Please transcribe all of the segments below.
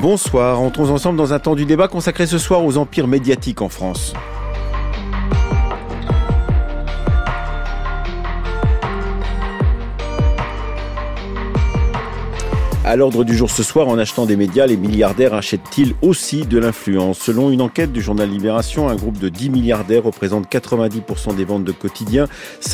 Bonsoir, entrons ensemble dans un temps du débat consacré ce soir aux empires médiatiques en France. À l'ordre du jour ce soir, en achetant des médias, les milliardaires achètent-ils aussi de l'influence ? Selon une enquête du journal Libération, un groupe de 10 milliardaires représente 90% des ventes de quotidiens,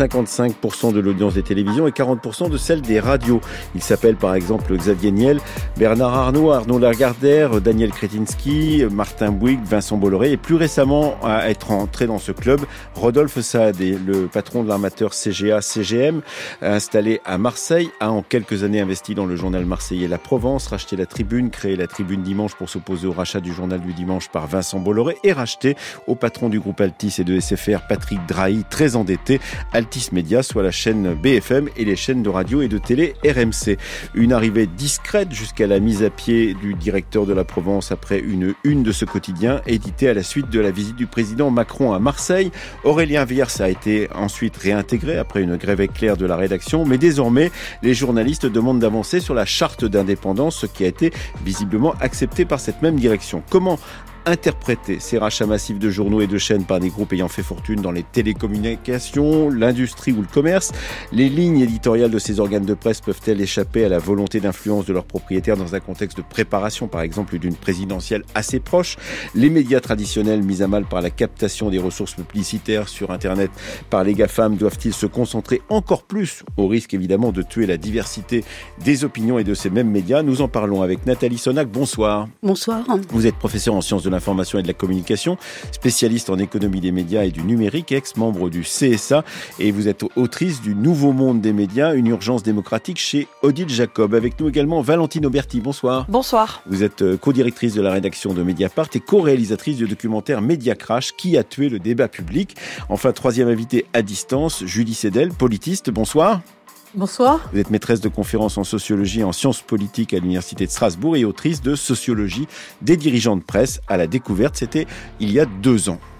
55% de l'audience des télévisions et 40% de celle des radios. Ils s'appellent par exemple Xavier Niel, Bernard Arnault, Arnaud Lagardère, Daniel Kretinsky, Martin Bouygues, Vincent Bolloré et plus récemment à être entré dans ce club, Rodolphe Saadé, le patron de l'armateur CGA-CGM, installé à Marseille, a en quelques années investi dans le journal marseillais La Provence, racheté la Tribune, créé la Tribune Dimanche pour s'opposer au rachat du journal du dimanche par Vincent Bolloré et racheté au patron du groupe Altis et de SFR, Patrick Drahi, très endetté, Altis Média, soit la chaîne BFM et les chaînes de radio et de télé RMC. Une arrivée discrète jusqu'à la mise à pied du directeur de La Provence après une de ce quotidien, édité à la suite de la visite du président Macron à Marseille. Aurélien Viers a été ensuite réintégré après une grève éclair de la rédaction, mais désormais, les journalistes demandent d'avancer sur la charte d'indépendance, ce qui a été visiblement accepté par cette même direction. Comment interpréter ces rachats massifs de journaux et de chaînes par des groupes ayant fait fortune dans les télécommunications, l'industrie ou le commerce? Les lignes éditoriales de ces organes de presse peuvent-elles échapper à la volonté d'influence de leurs propriétaires dans un contexte de préparation, par exemple, d'une présidentielle assez proche? Les médias traditionnels mis à mal par la captation des ressources publicitaires sur Internet par les GAFAM doivent-ils se concentrer encore plus, au risque évidemment de tuer la diversité des opinions et de ces mêmes médias? Nous en parlons avec Nathalie Sonac. Bonsoir. Bonsoir. Vous êtes professeure en sciences de l'information et de la communication, spécialiste en économie des médias et du numérique, ex-membre du CSA, et vous êtes autrice du Nouveau Monde des médias, une urgence démocratique chez Odile Jacob. Avec nous également Valentine Auberti. Bonsoir. Bonsoir. Vous êtes co-directrice de la rédaction de Mediapart et co-réalisatrice du documentaire Média Crash, qui a tué le débat public. Enfin, troisième invité à distance, Julie Sedel, politiste. Bonsoir. Bonsoir. Vous êtes maîtresse de conférences en sociologie et en sciences politiques à l'Université de Strasbourg et autrice de Sociologie des dirigeants de presse à la découverte. C'était il y a 2 ans.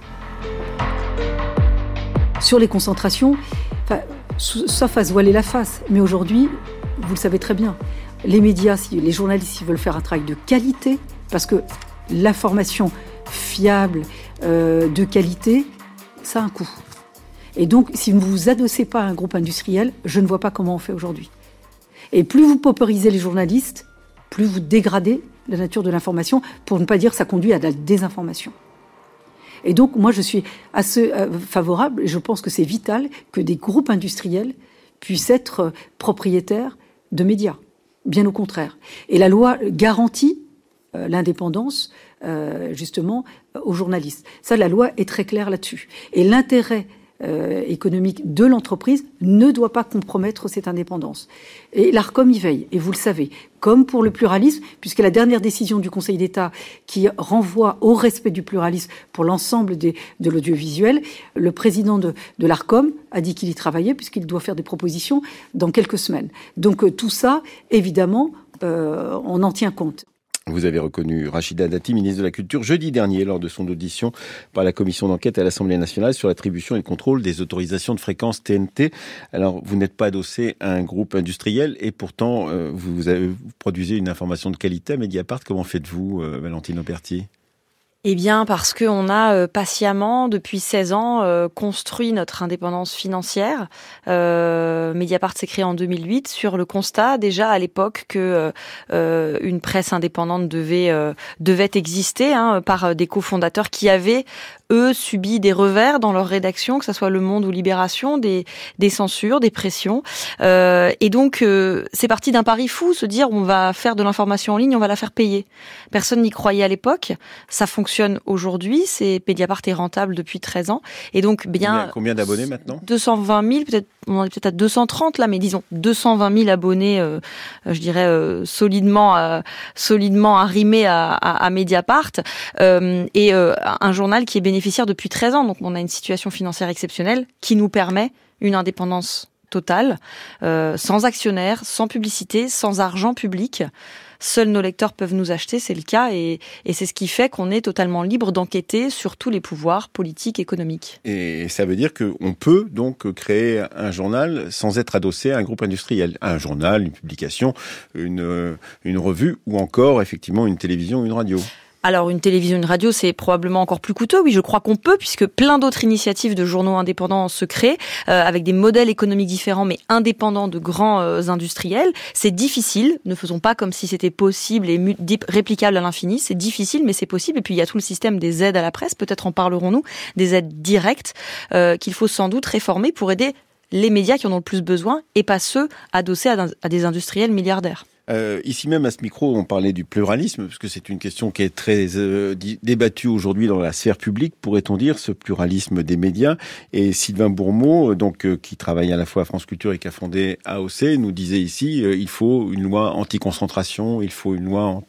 Sur les concentrations, sauf à se voiler la face, mais aujourd'hui, vous le savez très bien, les médias, les journalistes, s'ils veulent faire un travail de qualité, parce que l'information fiable, de qualité, ça a un coût. Et donc, si vous ne vous adossez pas à un groupe industriel, je ne vois pas comment on fait aujourd'hui. Et plus vous pauperisez les journalistes, plus vous dégradez la nature de l'information, pour ne pas dire que ça conduit à de la désinformation. Et donc, moi, je suis assez favorable, et je pense que c'est vital que des groupes industriels puissent être propriétaires de médias. Bien au contraire. Et la loi garantit l'indépendance, justement, aux journalistes. Ça, la loi est très claire là-dessus. Et l'intérêt économique de l'entreprise ne doit pas compromettre cette indépendance. Et l'ARCOM y veille, et vous le savez, comme pour le pluralisme, puisque la dernière décision du Conseil d'État qui renvoie au respect du pluralisme pour l'ensemble de l'audiovisuel, le président de l'ARCOM a dit qu'il y travaillait, puisqu'il doit faire des propositions dans quelques semaines. Donc tout ça, évidemment, on en tient compte. Vous avez reconnu Rachida Dati, ministre de la Culture, jeudi dernier lors de son audition par la commission d'enquête à l'Assemblée nationale sur l'attribution et le contrôle des autorisations de fréquence TNT. Alors, vous n'êtes pas adossé à un groupe industriel et pourtant, vous produisez une information de qualité à Mediapart. Comment faites-vous, Valentine Auberti ? Eh bien, parce qu'on a patiemment, depuis 16 ans, construit notre indépendance financière. Mediapart s'est créé en 2008 sur le constat, déjà à l'époque, que une presse indépendante devait exister par des cofondateurs qui avaient, eux, subi des revers dans leur rédaction, que ce soit Le Monde ou Libération, des censures, des pressions. Et donc, c'est parti d'un pari fou, se dire on va faire de l'information en ligne, on va la faire payer. Personne n'y croyait à l'époque. Ça fonctionne aujourd'hui. Mediapart est rentable depuis 13 ans. Et donc, Combien d'abonnés maintenant ? 220 000, peut-être, on en est peut-être à 230 là, mais disons 220 000 abonnés, je dirais, solidement arrimés à Mediapart. Et un journal qui est bénéficiaire depuis 13 ans. Donc, on a une situation financière exceptionnelle qui nous permet une indépendance totale, sans actionnaires, sans publicité, sans argent public. seuls nos lecteurs peuvent nous acheter, c'est le cas, et c'est ce qui fait qu'on est totalement libre d'enquêter sur tous les pouvoirs politiques, économiques. Et ça veut dire qu'on peut donc créer un journal sans être adossé à un groupe industriel, un journal, une publication, une revue, ou encore effectivement une télévision, une radio. Alors une télévision, une radio, c'est probablement encore plus coûteux. Oui, je crois qu'on peut, puisque plein d'autres initiatives de journaux indépendants se créent, avec des modèles économiques différents, mais indépendants de grands industriels. C'est difficile. Ne faisons pas comme si c'était possible et réplicable à l'infini. C'est difficile, mais c'est possible. Et puis il y a tout le système des aides à la presse. Peut-être en parlerons-nous, des aides directes qu'il faut sans doute réformer pour aider les médias qui en ont le plus besoin, et pas ceux adossés à des industriels milliardaires. Ici même à ce micro, on parlait du pluralisme, parce que c'est une question qui est très débattue aujourd'hui dans la sphère publique, pourrait-on dire, ce pluralisme des médias. Et Sylvain Bourmeau, qui travaille à la fois à France Culture et qui a fondé AOC, nous disait ici, il faut une loi anti-concentration, il faut une loi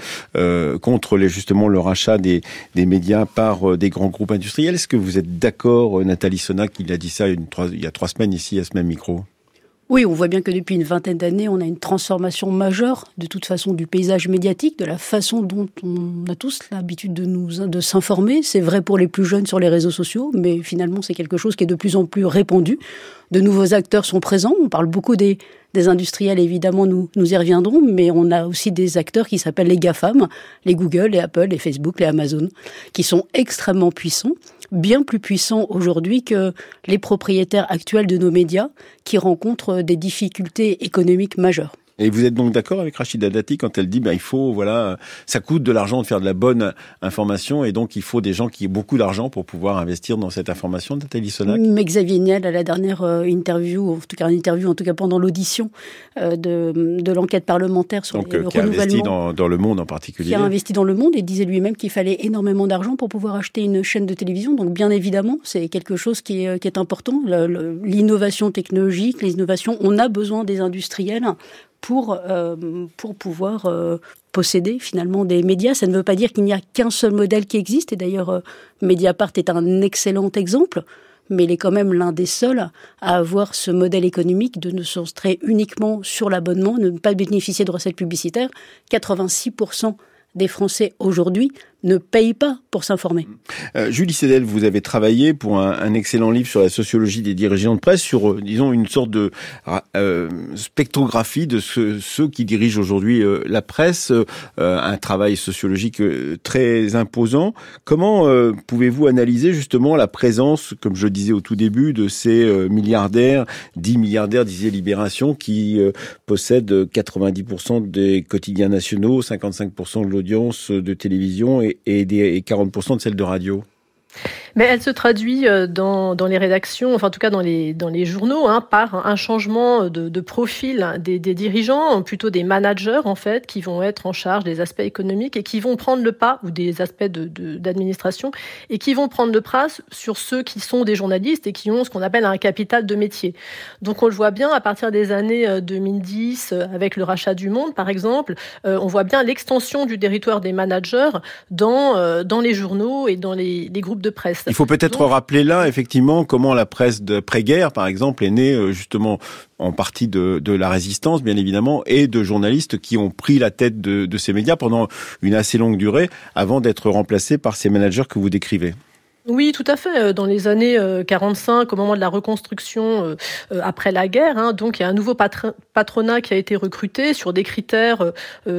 contre justement le rachat des médias par des grands groupes industriels. Est-ce que vous êtes d'accord, Nathalie Sonac, qui a dit ça il y a 3 semaines ici à ce même micro? Oui, on voit bien que depuis une vingtaine d'années, on a une transformation majeure, de toute façon, du paysage médiatique, de la façon dont on a tous l'habitude de s'informer. C'est vrai pour les plus jeunes sur les réseaux sociaux, mais finalement, c'est quelque chose qui est de plus en plus répandu. De nouveaux acteurs sont présents. On parle beaucoup des industriels, évidemment, nous y reviendrons, mais on a aussi des acteurs qui s'appellent les GAFAM, les Google, les Apple, les Facebook, les Amazon, qui sont extrêmement puissants, bien plus puissants aujourd'hui que les propriétaires actuels de nos médias, qui rencontrent des difficultés économiques majeures. Et vous êtes donc d'accord avec Rachida Dati quand elle dit il faut, ça coûte de l'argent de faire de la bonne information, et donc il faut des gens qui aient beaucoup d'argent pour pouvoir investir dans cette information, Nathalie Sonac? Mais Xavier Niel, à la dernière interview, en tout cas pendant l'audition de l'enquête parlementaire sur le renouvellement, qui a investi dans Le Monde en particulier. Qui a investi dans Le Monde et disait lui-même qu'il fallait énormément d'argent pour pouvoir acheter une chaîne de télévision. Donc bien évidemment, c'est quelque chose qui est important. L'innovation technologique, les innovations, on a besoin des industriels pour pouvoir posséder finalement des médias. Ça ne veut pas dire qu'il n'y a qu'un seul modèle qui existe, et d'ailleurs Mediapart est un excellent exemple, mais il est quand même l'un des seuls à avoir ce modèle économique de ne se concentrer uniquement sur l'abonnement, de ne pas bénéficier de recettes publicitaires. 86% des Français aujourd'hui ne payent pas pour s'informer. Julie Cédel, vous avez travaillé pour un excellent livre sur la sociologie des dirigeants de presse, sur, disons, une sorte de spectrographie de ceux qui dirigent aujourd'hui la presse, un travail sociologique très imposant. Comment pouvez-vous analyser justement la présence, comme je le disais au tout début, de ces milliardaires, 10 milliardaires, disait Libération, qui possèdent 90% des quotidiens nationaux, 55% de l'audience de télévision et 40% de celle de radio? Mais elle se traduit dans les rédactions, enfin en tout cas dans les journaux, par un changement de profil des dirigeants, plutôt des managers en fait, qui vont être en charge des aspects économiques et qui vont prendre le pas, ou des aspects d'administration, et qui vont prendre le pas sur ceux qui sont des journalistes et qui ont ce qu'on appelle un capital de métier. Donc on le voit bien à partir des années 2010, avec le rachat du Monde par exemple, on voit bien l'extension du territoire des managers dans les journaux et dans les groupes de presse. Il faut peut-être rappeler là, effectivement, comment la presse d'après-guerre, par exemple, est née justement en partie de la résistance, bien évidemment, et de journalistes qui ont pris la tête de ces médias pendant une assez longue durée, avant d'être remplacés par ces managers que vous décrivez. Oui, tout à fait. Dans les années 45, au moment de la reconstruction après la guerre, donc il y a un nouveau patronat qui a été recruté sur des critères,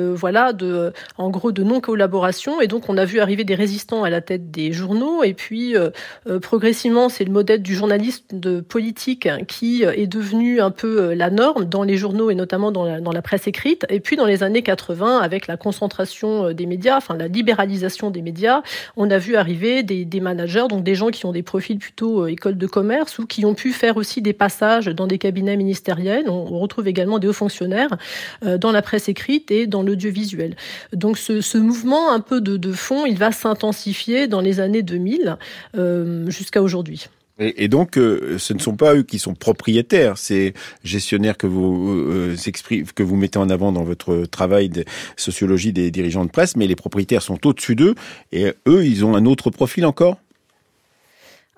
en gros de non-collaboration. Et donc on a vu arriver des résistants à la tête des journaux. Et puis progressivement, c'est le modèle du journaliste de politique qui est devenu un peu la norme dans les journaux et notamment dans la presse écrite. Et puis dans les années 80, avec la concentration des médias, enfin la libéralisation des médias, on a vu arriver des managers, donc des gens qui ont des profils plutôt école de commerce ou qui ont pu faire aussi des passages dans des cabinets ministériels. On retrouve également des hauts fonctionnaires dans la presse écrite et dans l'audiovisuel. Donc ce mouvement un peu de fond, il va s'intensifier dans les années 2000 jusqu'à aujourd'hui. Et donc, ce ne sont pas eux qui sont propriétaires, ces gestionnaires que vous mettez en avant dans votre travail de sociologie des dirigeants de presse, mais les propriétaires sont au-dessus d'eux, et eux, ils ont un autre profil encore ?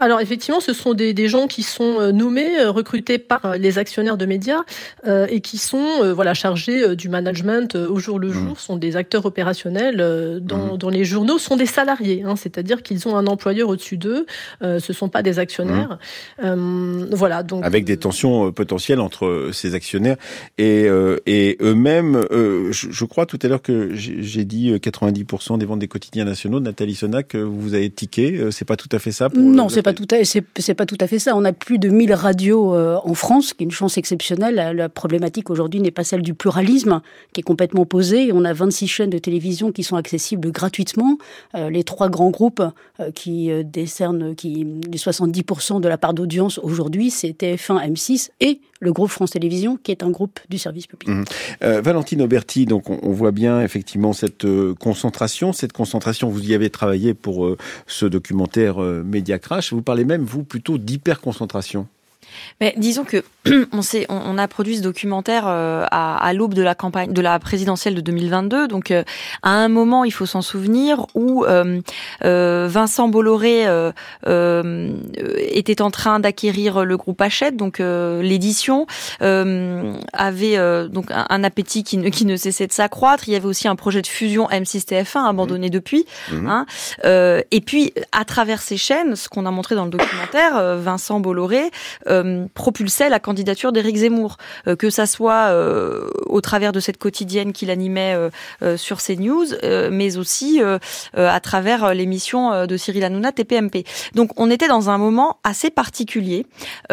Alors effectivement, ce sont des gens qui sont nommés, recrutés par les actionnaires de médias et qui sont chargés du management au jour le jour, sont des acteurs opérationnels dans les journaux, sont des salariés, c'est-à-dire qu'ils ont un employeur au-dessus d'eux, ce sont pas des actionnaires. Donc avec des tensions potentielles entre ces actionnaires et eux-mêmes. Je crois tout à l'heure que j'ai dit 90% des ventes des quotidiens nationaux. Nathalie Sonac, vous avez tiqué, c'est pas tout à fait ça Non, c'est pas tout à fait ça. On a plus de 1000 radios en France, qui est une chance exceptionnelle. La problématique aujourd'hui n'est pas celle du pluralisme, qui est complètement posée. On a 26 chaînes de télévision qui sont accessibles gratuitement. Les 3 grands groupes qui décernent les 70% de la part d'audience aujourd'hui, c'est TF1, M6 et le groupe France Télévisions, qui est un groupe du service public. Valentine Auberti, donc on voit bien effectivement cette concentration. Cette concentration, vous y avez travaillé pour ce documentaire Média Crash. Vous parlez même, vous, plutôt d'hyperconcentration. Mais disons que on a produit ce documentaire à l'aube de la campagne, de la présidentielle de 2022. Donc à un moment, il faut s'en souvenir, où Vincent Bolloré était en train d'acquérir le groupe Hachette, donc l'édition avait donc un appétit qui ne cessait de s'accroître. Il y avait aussi un projet de fusion M6-TF1 abandonné depuis. Et puis à travers ces chaînes, ce qu'on a montré dans le documentaire, Vincent Bolloré propulsait la candidature d'Éric Zemmour, que ça soit au travers de cette quotidienne qu'il animait sur CNews, mais aussi à travers l'émission de Cyril Hanouna, TPMP. Donc on était dans un moment assez particulier,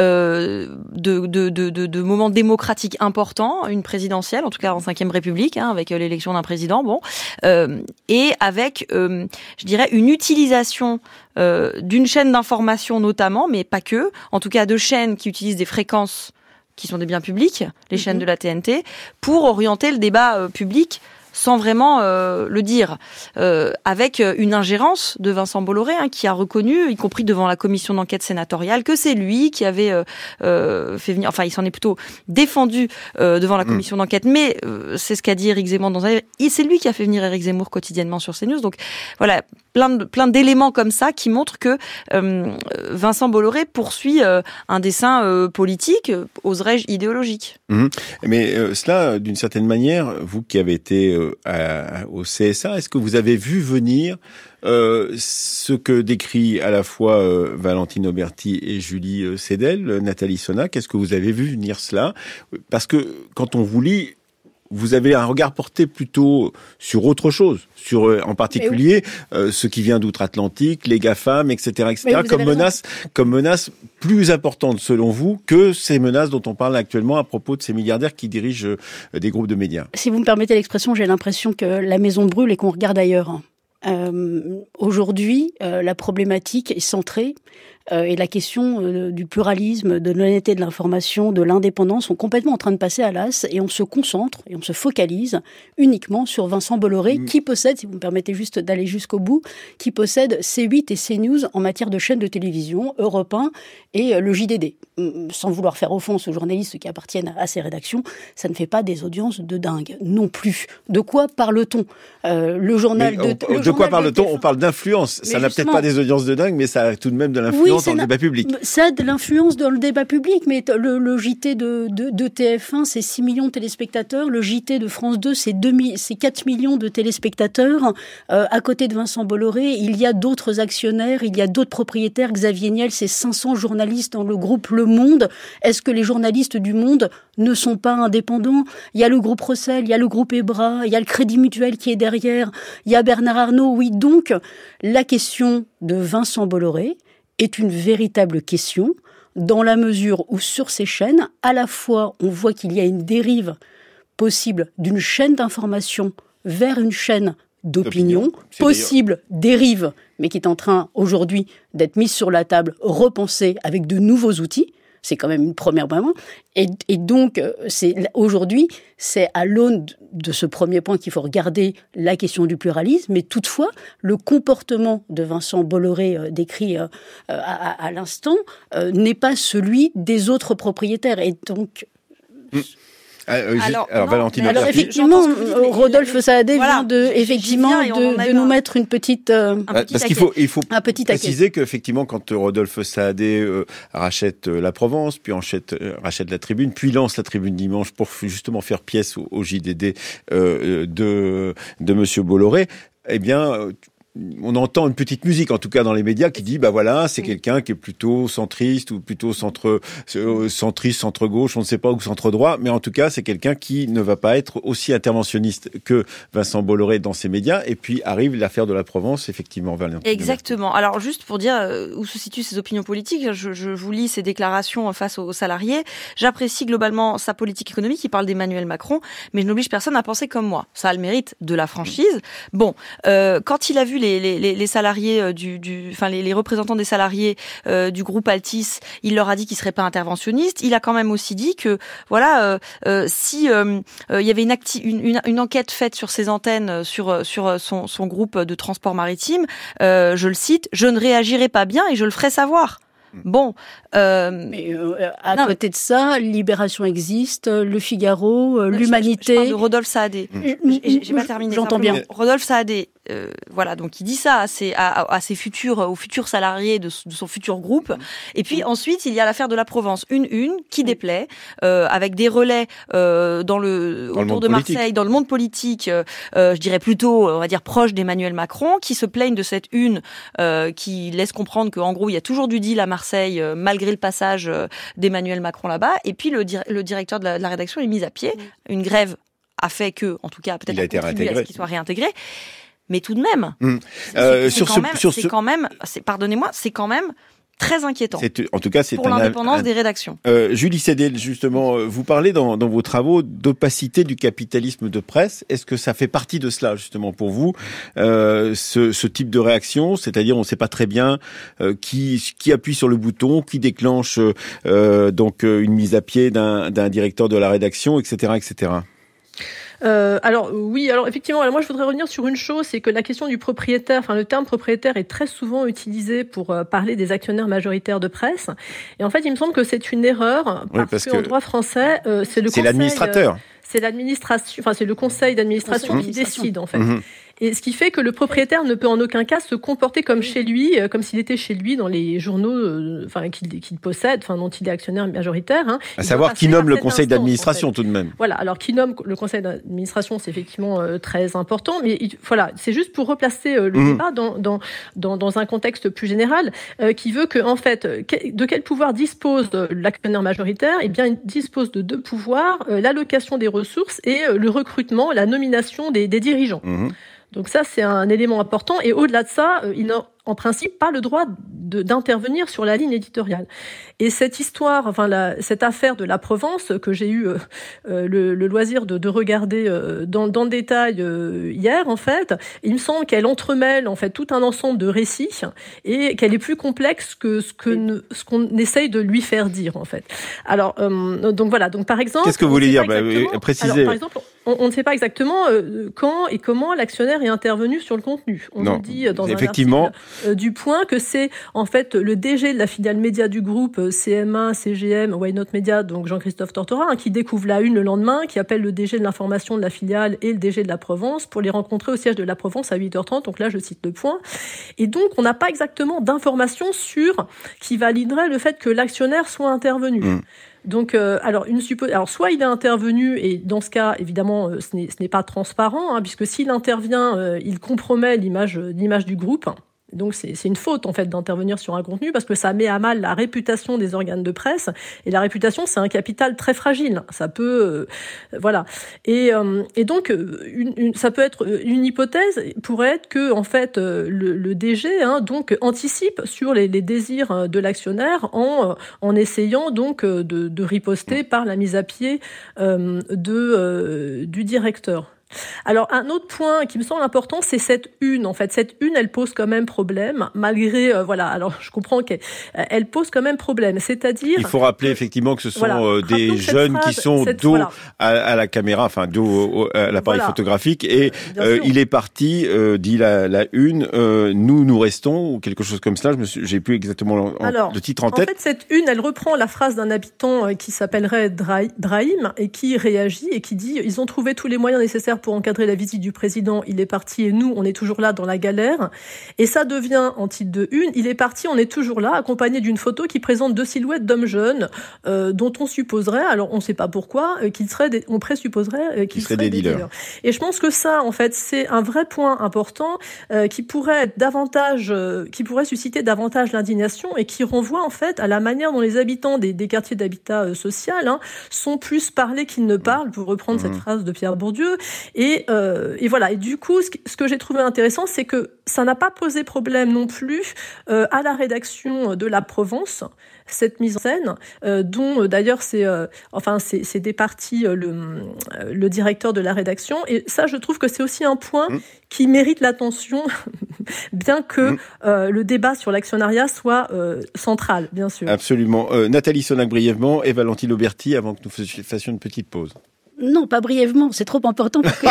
de moments démocratiques importants, une présidentielle, en tout cas en 5e République, avec l'élection d'un président, et avec, je dirais, une utilisation d'une chaîne d'information notamment, mais pas que, en tout cas de chaînes qui utilisent des fréquences qui sont des biens publics, les chaînes de la TNT, pour orienter le débat public sans vraiment le dire, avec une ingérence de Vincent Bolloré, qui a reconnu, y compris devant la commission d'enquête sénatoriale, que c'est lui qui avait fait venir, enfin il s'en est plutôt défendu devant la commission d'enquête, mais c'est ce qu'a dit Éric Zemmour c'est lui qui a fait venir Éric Zemmour quotidiennement sur CNews. Donc voilà, plein d'éléments comme ça qui montrent que Vincent Bolloré poursuit un dessein politique, oserais-je idéologique. Mais cela, d'une certaine manière, vous qui avez été au CSA, est-ce que vous avez vu venir ce que décrit à la fois Valentine Auberti et Julie Cédel, Nathalie Sonac? Est-ce que vous avez vu venir cela? Parce que quand on vous lit, vous avez un regard porté plutôt sur autre chose, sur en particulier ce qui vient d'outre-Atlantique, les GAFAM, etc., comme menace plus importante selon vous que ces menaces dont on parle actuellement à propos de ces milliardaires qui dirigent des groupes de médias. Si vous me permettez l'expression, j'ai l'impression que la maison brûle et qu'on regarde ailleurs. Aujourd'hui, la problématique est centrée et la question du pluralisme, de l'honnêteté de l'information, de l'indépendance sont complètement en train de passer à l'as et on se concentre et on se focalise uniquement sur Vincent Bolloré qui possède, si vous me permettez juste d'aller jusqu'au bout, qui possède C8 et CNews en matière de chaînes de télévision, Europe 1 et le JDD. Sans vouloir faire offense aux journalistes qui appartiennent à ces rédactions, ça ne fait pas des audiences de dingue non plus. De quoi parle-t-on? Le journal de quoi parle-t-on? On parle d'influence. Ça n'a peut-être pas des audiences de dingue, mais ça a tout de même de l'influence dans le débat public. Ça a de l'influence dans le débat public, mais le JT de TF1, c'est 6 millions de téléspectateurs. Le JT de France 2, c'est 4 millions de téléspectateurs. À côté de Vincent Bolloré, il y a d'autres actionnaires, il y a d'autres propriétaires. Xavier Niel, c'est 500 journalistes dans le groupe Le Monde. Est-ce que les journalistes du Monde ne sont pas indépendants? Il y a le groupe Rossel, il y a le groupe Ebra, il y a le Crédit Mutuel qui est derrière, il y a Bernard Arnault. Oui, donc la question de Vincent Bolloré est une véritable question dans la mesure où sur ces chaînes, à la fois on voit qu'il y a une dérive possible d'une chaîne d'information vers une chaîne d'opinion, possible dérive, mais qui est en train aujourd'hui d'être mise sur la table, repensée avec de nouveaux outils. C'est quand même une première vraiment. Et donc, aujourd'hui, c'est à l'aune de ce premier point qu'il faut regarder la question du pluralisme. Mais toutefois, le comportement de Vincent Bolloré décrit à l'instant n'est pas celui des autres propriétaires. Et donc... Alors Valentine. Alors effectivement, Rodolphe Saadé vient de nous mettre une petite parce qu'il faut préciser qu'effectivement quand Rodolphe Saadé rachète la Provence, puis rachète la Tribune, puis lance la Tribune Dimanche pour justement faire pièce au JDD de Monsieur Bolloré, eh bien on entend une petite musique, en tout cas dans les médias, qui dit bah voilà, c'est quelqu'un qui est plutôt centriste ou plutôt centriste, centre-gauche, on ne sait pas, ou centre-droit, mais en tout cas c'est quelqu'un qui ne va pas être aussi interventionniste que Vincent Bolloré dans ces médias. Et puis arrive l'affaire de la Provence, effectivement, Valentine. Exactement. Alors juste pour dire où se situent ses opinions politiques, je vous lis ses déclarations face aux salariés. J'apprécie globalement sa politique économique. Il parle d'Emmanuel Macron, mais je n'oblige personne à penser comme moi. Ça a le mérite de la franchise. Bon, quand il a vu les salariés les représentants des salariés du groupe Altis, il leur a dit qu'il serait pas interventionniste. Il a quand même aussi dit que si il y avait une enquête faite sur ses antennes sur son groupe de transport maritime, je le cite, je ne réagirai pas bien et je le ferai savoir. Bon, mais côté de ça, Libération existe, Le Figaro, l'Humanité. Je parle de Rodolphe Saadé. J'ai pas terminé. J'entends bien. Rodolphe Saadé, donc il dit ça à ses futurs salariés de son futur groupe. Et puis ensuite, il y a l'affaire de la Provence, une qui déplaît, avec des relais autour de Marseille, dans le monde politique, je dirais plutôt, on va dire proche d'Emmanuel Macron, qui se plaignent de cette une qui laisse comprendre qu'en gros il y a toujours du deal à Marseille malgré le passage d'Emmanuel Macron là-bas. Et puis le directeur de la rédaction est mis à pied. Une grève a fait que, en tout cas, peut-être il a été contribué à ce qu'il soit réintégré. Mais tout de même, c'est quand même très inquiétant. En tout cas, c'est pour l'indépendance des rédactions. Julie Cédel, justement, vous parlez dans vos travaux d'opacité du capitalisme de presse. Est-ce que ça fait partie de cela, justement, pour vous, ce type de réaction, c'est-à-dire on ne sait pas très bien qui appuie sur le bouton, qui déclenche une mise à pied d'un directeur de la rédaction, etc., etc. Alors effectivement, moi je voudrais revenir sur une chose, c'est que la question du propriétaire, le terme propriétaire est très souvent utilisé pour parler des actionnaires majoritaires de presse. Et en fait, il me semble que c'est une erreur parce qu'en droit français, c'est l'administrateur. C'est l'administration, c'est le conseil d'administration qui décide en fait. Mmh. Et ce qui fait que le propriétaire ne peut en aucun cas se comporter comme chez lui, comme s'il était chez lui dans les journaux, qu'il possède, dont il est actionnaire majoritaire. À savoir qui nomme le conseil d'administration, en fait. Tout de même. Voilà. Alors qui nomme le conseil d'administration, c'est effectivement très important, mais c'est juste pour replacer le débat dans un contexte plus général, qui veut que en fait, de quel pouvoir dispose l'actionnaire majoritaire ? Eh bien, il dispose de deux pouvoirs l'allocation des ressources et le recrutement, la nomination des dirigeants. Mmh. Donc ça, c'est un élément important. Et au-delà de ça, il n'a en principe pas le droit d'intervenir sur la ligne éditoriale. Et cette histoire, cette affaire de la Provence que j'ai eu le loisir de regarder dans le détail hier, en fait, il me semble qu'elle entremêle en fait tout un ensemble de récits et qu'elle est plus complexe que ce qu'on essaye de lui faire dire, en fait. Alors, donc voilà. Donc par exemple, qu'est-ce que vous voulez dire ? Précisez. Alors, par exemple, on ne sait pas exactement quand et comment l'actionnaire est intervenu sur le contenu. On nous dit dans un article du Point que c'est en fait le DG de la filiale média du groupe CM1, CGM, Why Not Media, donc Jean-Christophe Tortora, qui découvre la une le lendemain, qui appelle le DG de l'information de la filiale et le DG de la Provence pour les rencontrer au siège de la Provence à 8h30. Donc là, je cite le Point. Et donc, on n'a pas exactement d'informations sur qui validerait le fait que l'actionnaire soit intervenu. Donc, soit il est intervenu, et dans ce cas, évidemment, ce n'est pas transparent, puisque s'il intervient, il compromet l'image du groupe. Donc c'est une faute en fait d'intervenir sur un contenu parce que ça met à mal la réputation des organes de presse, et la réputation c'est un capital très fragile. Ça peut voilà. Et donc ça peut être une hypothèse pourrait être que en fait le DG donc anticipe sur les désirs de l'actionnaire en essayant donc de riposter par la mise à pied du directeur. Alors, un autre point qui me semble important, c'est cette une. En fait, cette une, elle pose quand même problème, malgré, alors je comprends qu'elle pose quand même problème. C'est-à-dire... Il faut rappeler effectivement que ce sont des jeunes qui sont dos à la caméra, enfin dos à l'appareil photographique, et il est parti, dit la une, nous restons, ou quelque chose comme cela, j'ai plus exactement le titre en tête. En fait, cette une, elle reprend la phrase d'un habitant qui s'appellerait Brahim, et qui réagit, et qui dit « Ils ont trouvé tous les moyens nécessaires pour encadrer la visite du président, il est parti et nous, on est toujours là dans la galère. » Et ça devient, en titre de une, il est parti, on est toujours là, accompagné d'une photo qui présente 2 silhouettes d'hommes jeunes, dont on supposerait, alors on ne sait pas pourquoi, on présupposerait qu'ils seraient des dealers. Et je pense que ça, en fait, c'est un vrai point important qui pourrait susciter davantage l'indignation et qui renvoie, en fait, à la manière dont les habitants des quartiers d'habitat social sont plus parlés qu'ils ne parlent, pour reprendre cette phrase de Pierre Bourdieu. Et voilà. Et du coup, ce que j'ai trouvé intéressant, c'est que ça n'a pas posé problème non plus à la rédaction de La Provence, cette mise en scène, dont d'ailleurs c'est départi le directeur de la rédaction. Et ça, je trouve que c'est aussi un point qui mérite l'attention, bien que le débat sur l'actionnariat soit central, bien sûr. Absolument. Nathalie Sonac brièvement et Valentine Auberti avant que nous fassions une petite pause. Non, pas brièvement, c'est trop important pour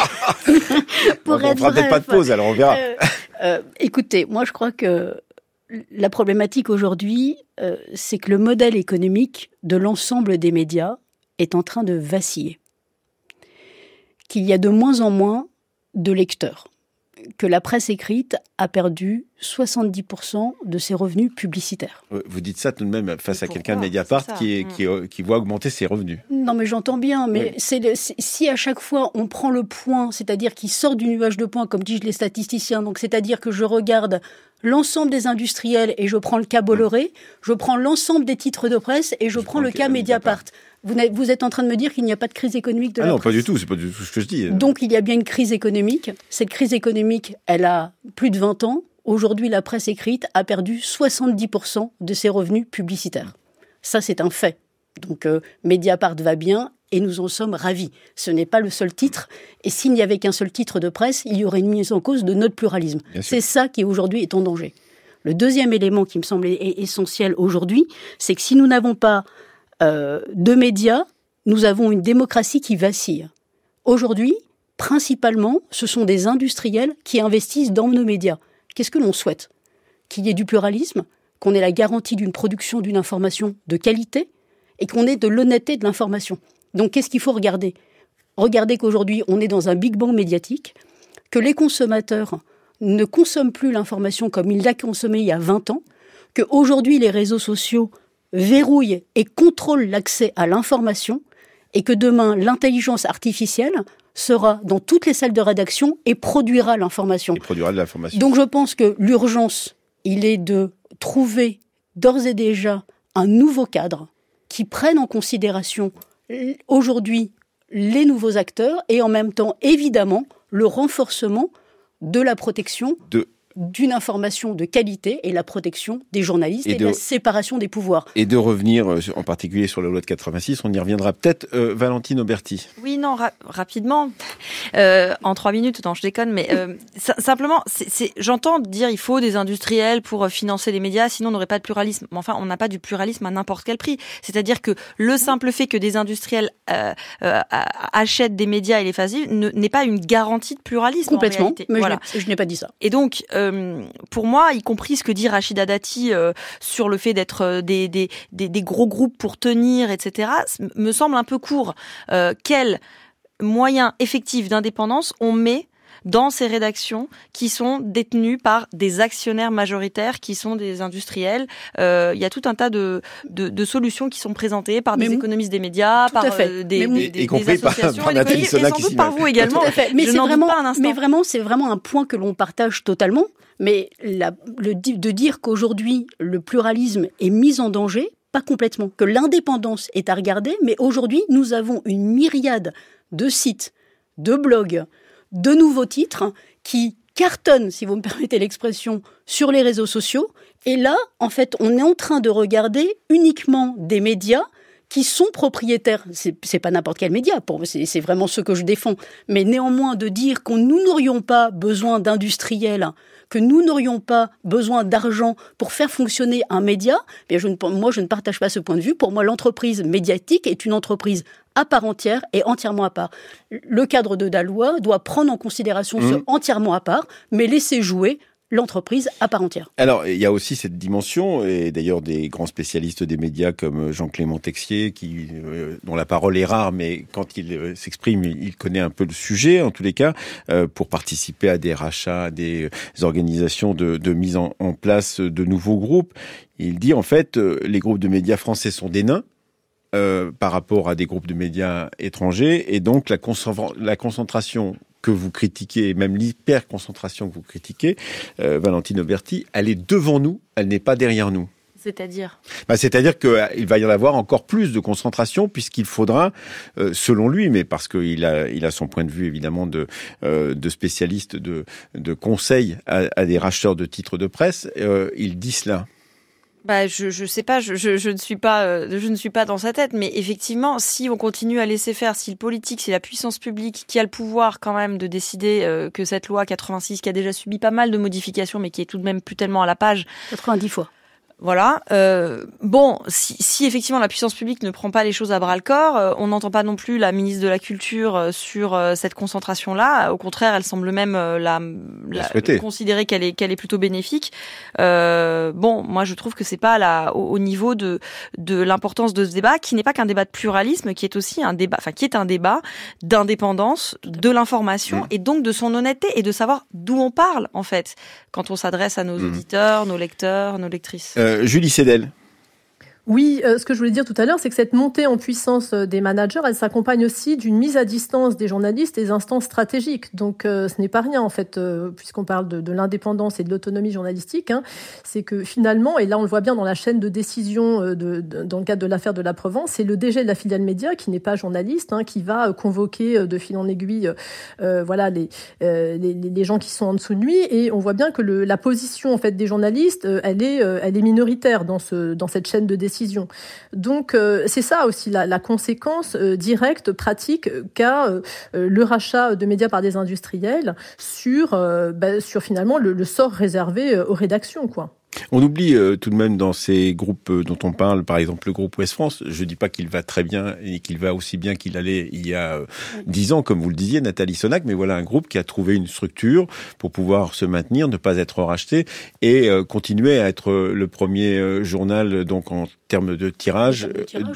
on fera peut-être pas de pause, alors on verra. Écoutez, moi je crois que la problématique aujourd'hui, c'est que le modèle économique de l'ensemble des médias est en train de vaciller. Qu'il y a de moins en moins de lecteurs. Que la presse écrite a perdu 70% de ses revenus publicitaires. Vous dites ça tout de même face à quelqu'un de Mediapart qui voit augmenter ses revenus. Non, mais j'entends bien, mais si à chaque fois on prend le point, c'est-à-dire qu'il sort du nuage de points, comme disent les statisticiens, donc c'est-à-dire que je regarde l'ensemble des industriels et je prends le cas Bolloré, je prends l'ensemble des titres de presse et je prends le cas Mediapart. Vous êtes en train de me dire qu'il n'y a pas de crise économique de la presse. Non, pas du tout, c'est pas du tout ce que je dis. Donc il y a bien une crise économique. Cette crise économique, elle a plus de 20 ans. Aujourd'hui, la presse écrite a perdu 70% de ses revenus publicitaires. Ça, c'est un fait. Donc Mediapart va bien et nous en sommes ravis. Ce n'est pas le seul titre. Et s'il n'y avait qu'un seul titre de presse, il y aurait une mise en cause de notre pluralisme. C'est ça qui aujourd'hui est en danger. Le deuxième élément qui me semble essentiel aujourd'hui, c'est que si nous n'avons pas de médias, nous avons une démocratie qui vacille. Aujourd'hui, principalement, ce sont des industriels qui investissent dans nos médias. Qu'est-ce que l'on souhaite ? Qu'il y ait du pluralisme, qu'on ait la garantie d'une production d'une information de qualité et qu'on ait de l'honnêteté de l'information. Donc, qu'est-ce qu'il faut regarder ? Regardez qu'aujourd'hui, on est dans un big bang médiatique, que les consommateurs ne consomment plus l'information comme ils la consommaient il y a 20 ans, qu'aujourd'hui, les réseaux sociaux verrouille et contrôle l'accès à l'information et que demain, l'intelligence artificielle sera dans toutes les salles de rédaction et produira l'information. Donc je pense que l'urgence, il est de trouver d'ores et déjà un nouveau cadre qui prenne en considération aujourd'hui les nouveaux acteurs et en même temps, évidemment, le renforcement de la protection d'une information de qualité et la protection des journalistes et la séparation des pouvoirs. Et de revenir en particulier sur la loi de 86, on y reviendra peut-être. Valentine Auberti. Oui, non, rapidement, en 3 minutes, non, je déconne, mais simplement, j'entends dire il faut des industriels pour financer les médias, sinon on n'aurait pas de pluralisme. Mais enfin, on n'a pas du pluralisme à n'importe quel prix. C'est-à-dire que le simple fait que des industriels achètent des médias et les fassent vivre n'est pas une garantie de pluralisme. Complètement, en réalité. Mais voilà. je n'ai pas dit ça. Et donc, pour moi, y compris ce que dit Rachida Dati sur le fait d'être des gros groupes pour tenir, etc., me semble un peu court. Quels moyens effectifs d'indépendance on met dans ces rédactions qui sont détenues par des actionnaires majoritaires qui sont des industriels. Il y a tout un tas de solutions qui sont présentées par des économistes des médias, par des associations, par Nathalie Sonac, et sans doute par vous également. Mais vraiment, c'est vraiment un point que l'on partage totalement. Mais de dire qu'aujourd'hui, le pluralisme est mis en danger, pas complètement. Que l'indépendance est à regarder, mais aujourd'hui, nous avons une myriade de sites, de blogs, de nouveaux titres qui cartonnent, si vous me permettez l'expression, sur les réseaux sociaux. Et là, en fait, on est en train de regarder uniquement des médias qui sont propriétaires, c'est pas n'importe quel média, c'est vraiment ce que je défends, mais néanmoins de dire que nous n'aurions pas besoin d'industriels, que nous n'aurions pas besoin d'argent pour faire fonctionner un média, bien moi je ne partage pas ce point de vue. Pour moi, l'entreprise médiatique est une entreprise à part entière et entièrement à part. Le cadre de la loi doit prendre en considération ce entièrement à part, mais laisser jouer l'entreprise à part entière. Alors, il y a aussi cette dimension, et d'ailleurs des grands spécialistes des médias comme Jean-Clément Texier, dont la parole est rare, mais quand il s'exprime, il connaît un peu le sujet, en tous les cas, pour participer à des rachats, à des organisations de mise en place de nouveaux groupes. Il dit, en fait, les groupes de médias français sont des nains, par rapport à des groupes de médias étrangers, et donc la concentration que vous critiquez, même l'hyper-concentration que vous critiquez, Valentine Auberti, elle est devant nous, elle n'est pas derrière nous. C'est-à-dire c'est-à-dire qu'il va y en avoir encore plus de concentration, puisqu'il faudra, selon lui, mais parce qu'il a son point de vue évidemment de spécialiste de conseil à des racheteurs de titres de presse, il dit cela. Je sais pas, je ne suis pas dans sa tête, mais effectivement, si on continue à laisser faire, si le politique, si la puissance publique qui a le pouvoir quand même de décider que cette loi 86, qui a déjà subi pas mal de modifications, mais qui est tout de même plus tellement à la page. 90 fois. Voilà. Si effectivement la puissance publique ne prend pas les choses à bras-le-corps, on n'entend pas non plus la ministre de la Culture sur cette concentration-là. Au contraire, elle semble même considérer qu'elle est plutôt bénéfique. Moi, je trouve que c'est pas au niveau de l'importance de ce débat, qui n'est pas qu'un débat de pluralisme, qui est aussi un débat, qui est un débat d'indépendance de l'information et donc de son honnêteté et de savoir d'où on parle en fait quand on s'adresse à nos auditeurs, nos lecteurs, nos lectrices. Julie Cédel. Oui, ce que je voulais dire tout à l'heure, c'est que cette montée en puissance des managers, elle s'accompagne aussi d'une mise à distance des journalistes et des instances stratégiques. Donc, ce n'est pas rien, en fait, puisqu'on parle de l'indépendance et de l'autonomie journalistique. C'est que finalement, et là on le voit bien dans la chaîne de décision dans le cadre de l'affaire de la Provence, c'est le DG de la filiale média, qui n'est pas journaliste, qui va convoquer de fil en aiguille les gens qui sont en dessous de lui. Et on voit bien que la position en fait des journalistes, elle est minoritaire dans cette chaîne de décision. Donc c'est ça aussi la conséquence directe, pratique qu'a le rachat de médias par des industriels sur finalement le sort réservé aux rédactions, quoi. On oublie tout de même dans ces groupes dont on parle, par exemple le groupe Ouest France, je dis pas qu'il va très bien et qu'il va aussi bien qu'il allait il y a 10 ans, comme vous le disiez, Nathalie Sonac, mais voilà un groupe qui a trouvé une structure pour pouvoir se maintenir, ne pas être racheté et continuer à être le premier journal donc en termes de tirage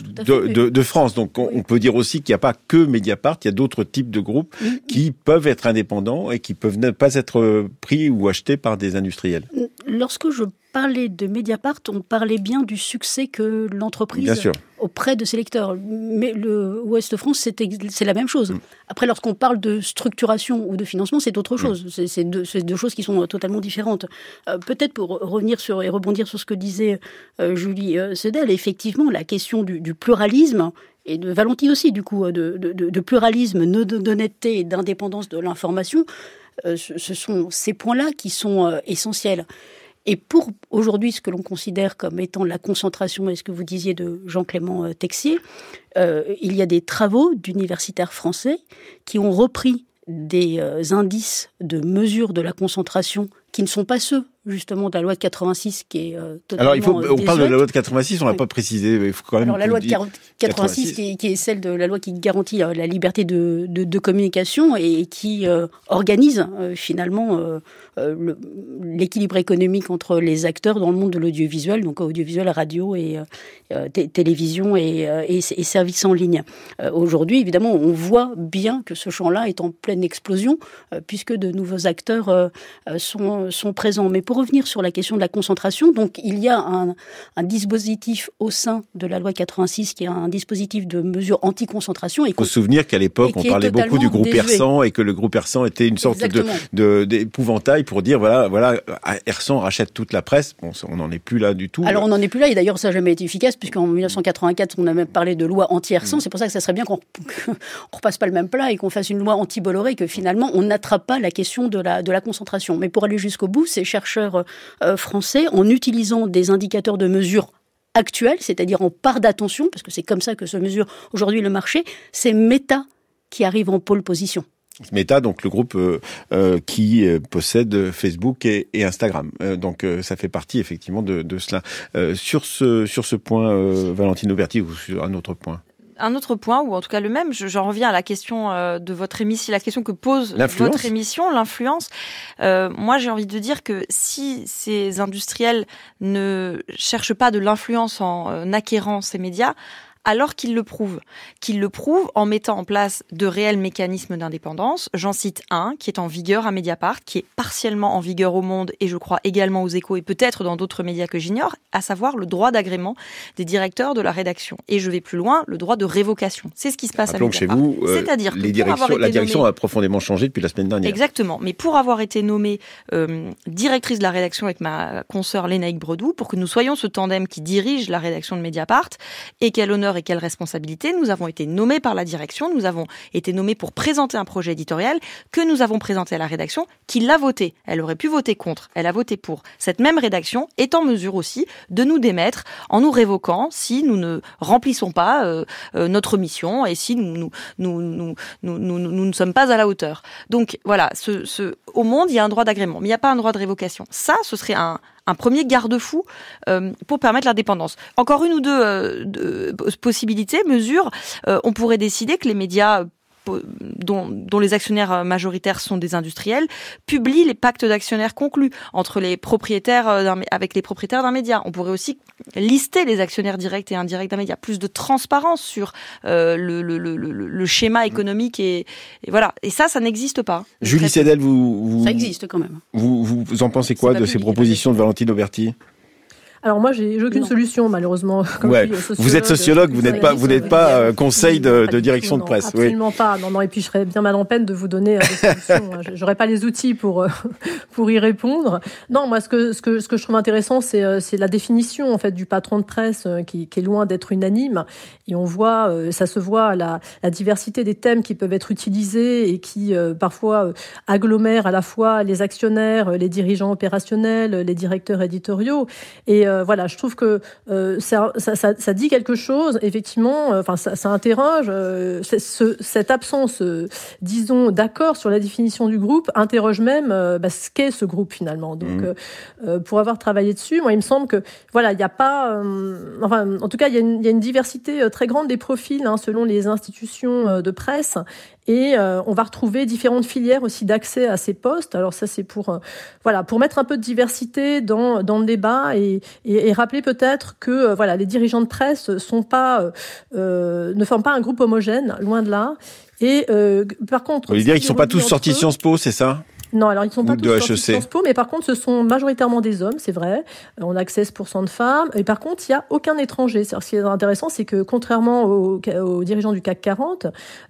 de France. Donc on peut dire aussi qu'il n'y a pas que Mediapart, il y a d'autres types de groupes qui peuvent être indépendants et qui peuvent ne pas être pris ou achetés par des industriels. Lorsque je parlais de Mediapart, on parlait bien du succès que l'entreprise auprès de ses lecteurs. Mais le Ouest France, c'est la même chose. Après, lorsqu'on parle de structuration ou de financement, c'est autre chose. C'est deux choses qui sont totalement différentes. Peut-être pour revenir et rebondir sur ce que disait Julie Cédel, effectivement, la question du pluralisme, et de Valentine aussi, du coup, de pluralisme, d'honnêteté et d'indépendance de l'information, ce sont ces points-là qui sont essentiels. Et pour aujourd'hui, ce que l'on considère comme étant la concentration, et ce que vous disiez de Jean-Clément Texier, il y a des travaux d'universitaires français qui ont repris des indices de mesure de la concentration qui ne sont pas ceux, justement, de la loi de 86 qui est totalement Alors, on parle de la loi de 86, on n'a pas précisé. Il faut quand même. Alors, la loi de 86 qui est celle de la loi qui garantit la liberté de communication et qui organise finalement l'équilibre économique entre les acteurs dans le monde de l'audiovisuel, donc audiovisuel, radio et télévision et services en ligne. Aujourd'hui, évidemment, on voit bien que ce champ-là est en pleine explosion puisque de nouveaux acteurs sont présents. Mais pour revenir sur la question de la concentration, donc il y a un dispositif au sein de la loi 86 qui est un dispositif de mesure anti-concentration. Il faut se souvenir qu'à l'époque, on parlait beaucoup du groupe Hersan et que le groupe Hersan était une sorte d'épouvantail pour dire voilà, Hersan rachète toute la presse. Bon, on n'en est plus là du tout. Alors on n'en est plus là et d'ailleurs ça n'a jamais été efficace puisqu'en 1984 on a même parlé de loi anti-Hersan. C'est pour ça que ça serait bien qu'on repasse pas le même plat et qu'on fasse une loi anti-Bolloré, que finalement on n'attrape pas la question de la concentration. Mais pour aller jusqu'au bout, ces chercheurs français, en utilisant des indicateurs de mesure actuelle, c'est-à-dire en part d'attention, parce que c'est comme ça que se mesure aujourd'hui le marché, c'est Meta qui arrive en pole position. Meta, donc le groupe qui possède Facebook et Instagram. Donc ça fait partie effectivement de cela. Sur ce point, Valentine Auberti, ou sur un autre point? Un autre point, ou en tout cas le même, j'en reviens à la question de votre émission, la question que pose votre émission, l'influence. Moi, j'ai envie de dire que si ces industriels ne cherchent pas de l'influence en acquérant ces médias, alors qu'ils le prouvent en mettant en place de réels mécanismes d'indépendance. J'en cite un qui est en vigueur à Mediapart, qui est partiellement en vigueur au Monde et je crois également aux Échos et peut-être dans d'autres médias que j'ignore, à savoir le droit d'agrément des directeurs de la rédaction. Et je vais plus loin, le droit de révocation. C'est ce qui se passe à Mediapart. Chez vous, c'est-à-dire que la direction a profondément changé depuis la semaine dernière. Exactement. Mais pour avoir été nommée directrice de la rédaction avec ma consoeur Lénaïque Bredou, pour que nous soyons ce tandem qui dirige la rédaction de Mediapart, et quel honneur et quelle responsabilité, nous avons été nommés par la direction, nous avons été nommés pour présenter un projet éditorial que nous avons présenté à la rédaction, qui l'a voté. Elle aurait pu voter contre, elle a voté pour. Cette même rédaction est en mesure aussi de nous démettre en nous révoquant si nous ne remplissons pas notre mission et si nous ne sommes pas à la hauteur. Donc voilà, au Monde, il y a un droit d'agrément, mais il n'y a pas un droit de révocation. Ça, ce serait un premier garde-fou pour permettre l'indépendance. Encore une ou deux possibilités, mesures. On pourrait décider que les médias dont les actionnaires majoritaires sont des industriels, publient les pactes d'actionnaires conclus entre les propriétaires avec les propriétaires d'un média. On pourrait aussi lister les actionnaires directs et indirects d'un média. Plus de transparence sur le schéma économique et voilà. Et ça n'existe pas. Julie Cédel, ça existe quand même. Vous en pensez quoi de ces propositions de Valentine Auberti? Alors moi, j'ai aucune solution, malheureusement. Vous êtes sociologue, vous n'êtes pas conseil de direction de presse. Absolument pas. Non, et puis je serais bien mal en peine de vous donner des solutions. J'aurais pas les outils pour y répondre. Non, moi, ce que je trouve intéressant, c'est la définition en fait du patron de presse qui est loin d'être unanime. Et on voit, ça se voit la diversité des thèmes qui peuvent être utilisés et qui parfois agglomèrent à la fois les actionnaires, les dirigeants opérationnels, les directeurs éditoriaux. Et voilà, je trouve que ça dit quelque chose, effectivement, ça interroge cette absence, disons, d'accord sur la définition du groupe, interroge même ce qu'est ce groupe finalement. Donc, pour avoir travaillé dessus, moi, il me semble que, voilà, il n'y a pas, en tout cas, il y a une diversité très grande des profils selon les institutions de presse. Et on va retrouver différentes filières aussi d'accès à ces postes. Alors ça, c'est pour mettre un peu de diversité dans le débat et rappeler peut-être que les dirigeants de presse ne forment pas un groupe homogène, loin de là. Et par contre, vous voulez dire qu'ils ne sont pas tous sortis Sciences Po, c'est ça? Non, alors ils ne sont pas tous sortis de Sciences Po, mais par contre, ce sont majoritairement des hommes, c'est vrai. On a que 16% de femmes. Et par contre, il n'y a aucun étranger. Ce qui est intéressant, c'est que contrairement aux dirigeants du CAC 40,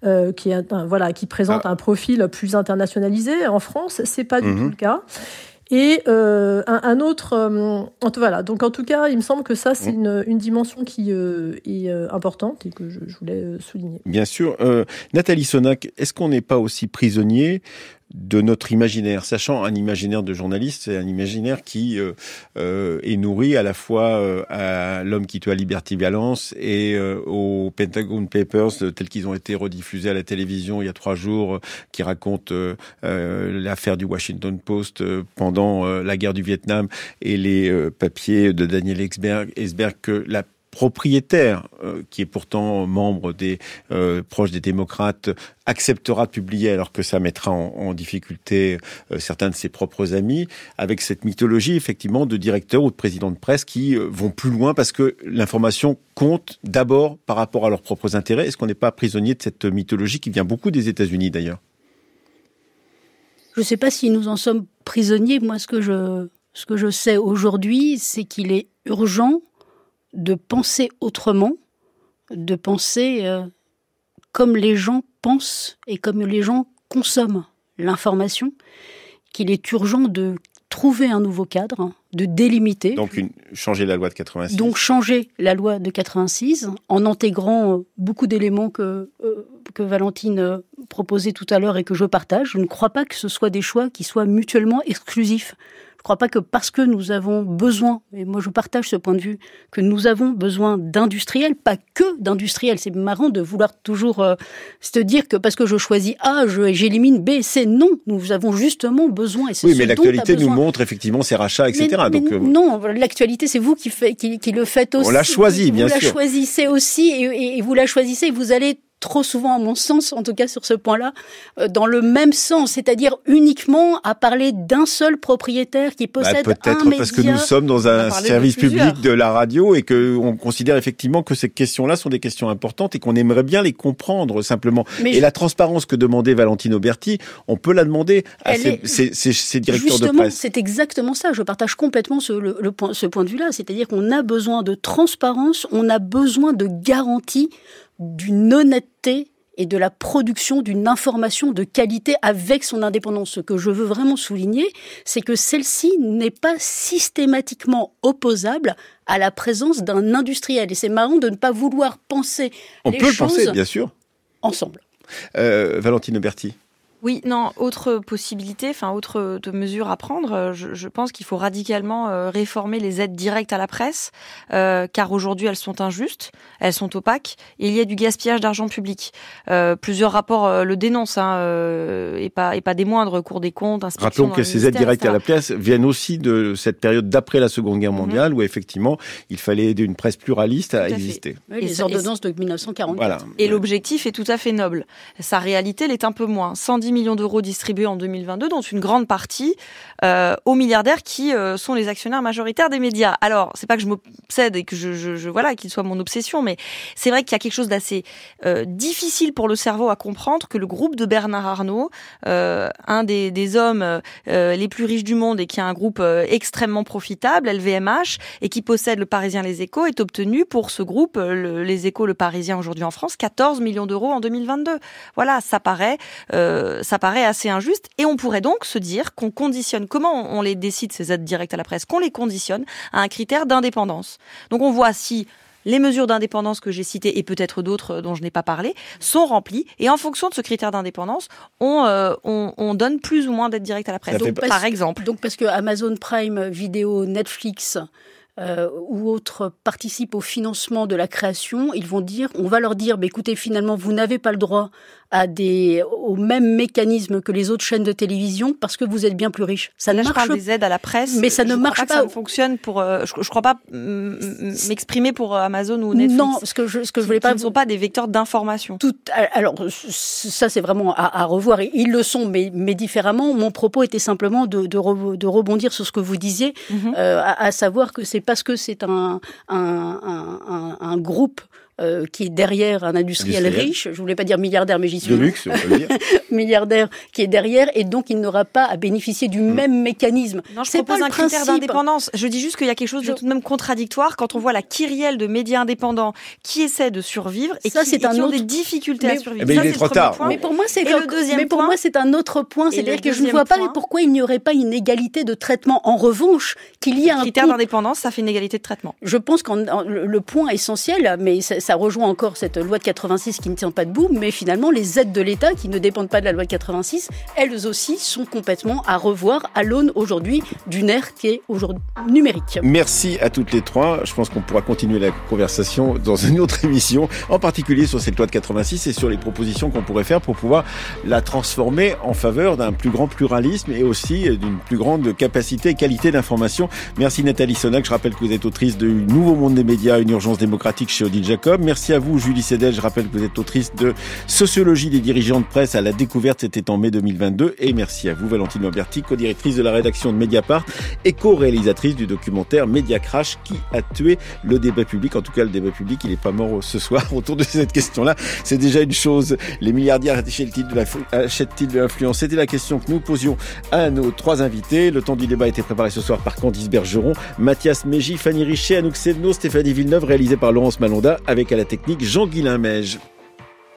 qui présentent un profil plus internationalisé, en France, c'est pas du tout le cas. Et un autre, donc en tout cas, il me semble que ça, c'est une dimension qui est importante et que je voulais souligner. Bien sûr. Nathalie Sonac, est-ce qu'on n'est pas aussi prisonnier de notre imaginaire, sachant un imaginaire de journaliste, c'est un imaginaire qui est nourri à la fois à L'homme qui tua Liberty Valance et aux Pentagon Papers tels qu'ils ont été rediffusés à la télévision il y a 3 jours, qui racontent l'affaire du Washington Post pendant la guerre du Vietnam et les papiers de Daniel Ellsberg que la propriétaire, qui est pourtant membre des proches des démocrates, acceptera de publier alors que ça mettra en difficulté certains de ses propres amis, avec cette mythologie effectivement de directeurs ou de présidents de presse qui vont plus loin parce que l'information compte d'abord par rapport à leurs propres intérêts. Est-ce qu'on n'est pas prisonnier de cette mythologie qui vient beaucoup des États-Unis d'ailleurs? Je ne sais pas si nous en sommes prisonniers. Moi, ce que je sais aujourd'hui, c'est qu'il est urgent de penser autrement, de penser comme les gens pensent et comme les gens consomment l'information, qu'il est urgent de trouver un nouveau cadre, de délimiter. Donc changer la loi de 86. Donc changer la loi de 86 en intégrant beaucoup d'éléments que Valentine proposait tout à l'heure et que je partage. Je ne crois pas que ce soit des choix qui soient mutuellement exclusifs. Je Je crois pas que parce que nous avons besoin, et moi je partage ce point de vue, que nous avons besoin d'industriels, pas que d'industriels. C'est marrant de vouloir toujours se dire que parce que je choisis A, j'élimine B, C. Non, nous avons justement besoin. Et c'est oui, mais l'actualité nous montre effectivement ces rachats, etc. Non, l'actualité, c'est vous qui le faites aussi. On l'a choisi, bien sûr. Vous la choisissez aussi, et vous la choisissez, et vous allez trop souvent, à mon sens, en tout cas sur ce point-là, dans le même sens, c'est-à-dire uniquement à parler d'un seul propriétaire qui possède un média. Peut-être parce que nous sommes dans un service public de la radio et qu'on considère effectivement que ces questions-là sont des questions importantes et qu'on aimerait bien les comprendre simplement. Et la transparence que demandait Valentine Auberti, on peut la demander à ces directeurs de presse. C'est exactement ça. Je partage complètement ce point de vue-là. C'est-à-dire qu'on a besoin de transparence, on a besoin de garanties, d'une honnêteté et de la production d'une information de qualité avec son indépendance. Ce que je veux vraiment souligner, c'est que celle-ci n'est pas systématiquement opposable à la présence d'un industriel. Et c'est marrant de ne pas vouloir penser les choses penser, bien sûr, ensemble. Valentine Auberti. Oui, non, autre possibilité, autre mesure à prendre, je pense qu'il faut radicalement réformer les aides directes à la presse, car aujourd'hui elles sont injustes, elles sont opaques, et il y a du gaspillage d'argent public. Plusieurs rapports le dénoncent, et pas des moindres, Cour des comptes, inspection. Rappelons que ces aides directes à la presse viennent aussi de cette période d'après la Seconde Guerre mondiale, où effectivement il fallait aider une presse pluraliste à exister. Oui, les ordonnances de 1944. Voilà. Et l'objectif est tout à fait noble. Sa réalité l'est un peu moins. 110 millions d'euros distribués en 2022, dont une grande partie aux milliardaires qui sont les actionnaires majoritaires des médias. Alors, c'est pas que je m'obsède et que voilà, qu'il soit mon obsession, mais c'est vrai qu'il y a quelque chose d'assez difficile pour le cerveau à comprendre que le groupe de Bernard Arnault, un des hommes les plus riches du monde et qui a un groupe extrêmement profitable, LVMH, et qui possède le Parisien Les Échos, est obtenu pour ce groupe, Les Échos, le Parisien aujourd'hui en France, 14 millions d'euros en 2022. Voilà, ça paraît assez injuste, et on pourrait donc se dire qu'on conditionne, comment on les décide ces aides directes à la presse, qu'on les conditionne à un critère d'indépendance. Donc on voit si les mesures d'indépendance que j'ai citées, et peut-être d'autres dont je n'ai pas parlé, sont remplies, et en fonction de ce critère d'indépendance, on donne plus ou moins d'aides directes à la presse. Donc, par exemple. Donc parce que Amazon Prime Video, Netflix ou autres participent au financement de la création, on va leur dire, écoutez, finalement, vous n'avez pas le droit au même mécanisme que les autres chaînes de télévision parce que vous êtes bien plus riches. Ça ne marche pas. Je parle des aides à la presse, mais ça ne marche pas. Ça ne fonctionne pour. Je crois pas m'exprimer pour Amazon ou Netflix. Non, ce que je voulais pas. Ils ne sont pas des vecteurs d'information. Alors ça c'est vraiment à revoir. Et ils le sont, mais différemment. Mon propos était simplement de rebondir sur ce que vous disiez, à savoir que c'est parce que c'est un groupe qui est derrière, un industriel riche, je voulais pas dire milliardaire, mais j'y suis. De luxe, on peut dire. Milliardaire qui est derrière, et donc il n'aura pas à bénéficier du même mécanisme. Non, je propose un critère d'indépendance. Je dis juste qu'il y a quelque chose de tout de même contradictoire quand on voit la kyrielle de médias indépendants qui essaient de survivre et qui ont des difficultés à survivre. Mais il est trop tard. Mais pour moi, c'est un autre point. C'est-à-dire que je ne vois pas pourquoi il n'y aurait pas une égalité de traitement. En revanche, qu'il y a un critère d'indépendance, ça fait une égalité de traitement. Je pense que le point essentiel, mais ça rejoint encore cette loi de 86 qui ne tient pas debout, mais finalement les aides de l'État qui ne dépendent pas de la loi de 86, elles aussi sont complètement à revoir à l'aune aujourd'hui d'une ère qui est aujourd'hui numérique. Merci à toutes les trois. Je pense qu'on pourra continuer la conversation dans une autre émission, en particulier sur cette loi de 86 et sur les propositions qu'on pourrait faire pour pouvoir la transformer en faveur d'un plus grand pluralisme et aussi d'une plus grande capacité et qualité d'information. Merci Nathalie Sonac. Je rappelle que vous êtes autrice de Nouveau monde des médias, une urgence démocratique chez Odile Jacob. Merci à vous Julie Sedel. Je rappelle que vous êtes autrice de Sociologie des dirigeants de presse à la découverte, c'était en mai 2022. Et merci à vous Valentine Auberti, co-directrice de la rédaction de Mediapart et co-réalisatrice du documentaire Média Crash qui a tué le débat public. En tout cas, le débat public, il n'est pas mort ce soir autour de cette question-là. C'est déjà une chose. Les milliardaires achètent-ils de l'influence? C'était la question que nous posions à nos trois invités. Le temps du débat a été préparé ce soir par Candice Bergeron, Mathias Mégy, Fanny Richet, Anouk Sedno, Stéphanie Villeneuve, réalisé par Laurence Malonda, avec à la technique Jean-Guilain Meige.